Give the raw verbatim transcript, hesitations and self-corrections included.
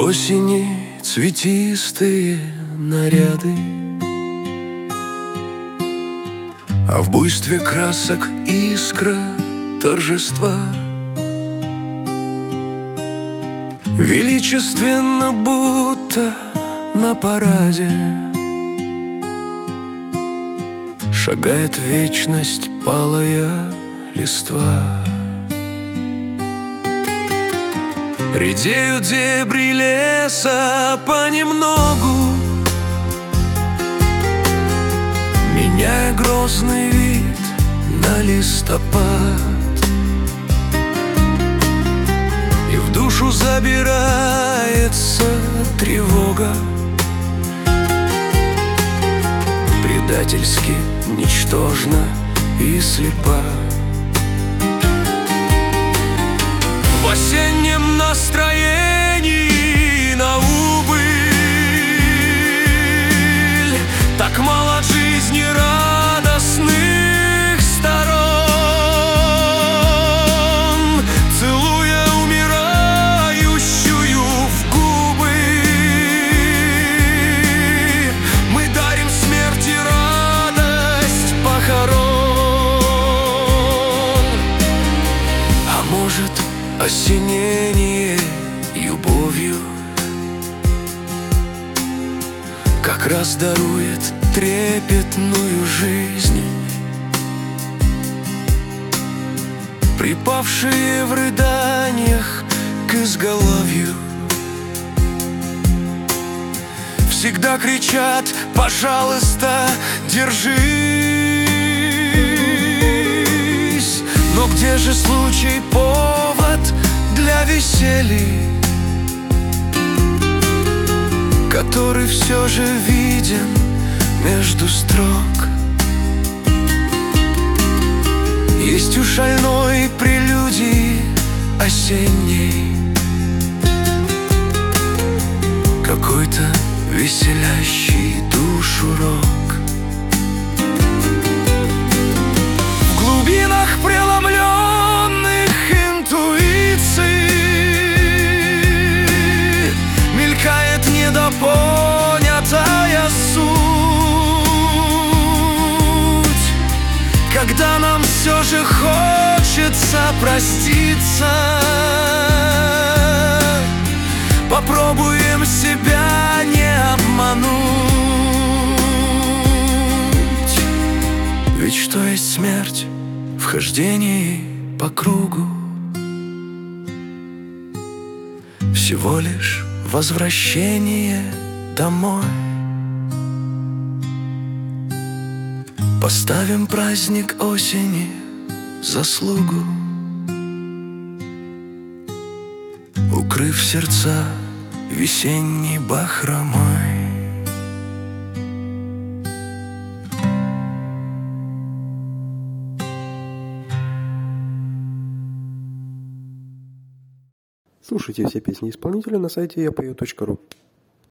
осени цветистые наряды, а в буйстве красок искра торжества. Величественно, будто на параде, шагает вечность палая листва. Редеют дебри леса понемногу, меняя грозный вид на листопад. И в душу забирается тревога, предательски, ничтожна и слепа. В осеннем настроении на убыль так мало от жизни радостных сторон. Целуя умирающую в губы, мы дарим смерти радость похорон. А может, осенение любовью как раз дарует трепетную жизнь. Припавшие в рыданиях к изголовью всегда кричат: пожалуйста, держись. Но где же случай, повод для веселья, который все же виден между строк? Есть у шальной прелюдии осенней какой-то веселящий душу рок. В глубинах преломленных интуиций мелькает недопонятая суть, когда нам все же хочется проститься. Попробуем себя не обмануть, ведь что есть смерть в хождении по кругу? Всего лишь возвращение домой. Поставим праздник осени заслугу, укрыв сердца весенней бахромой. Слушайте все песни исполнителя на сайте я пою точка ру.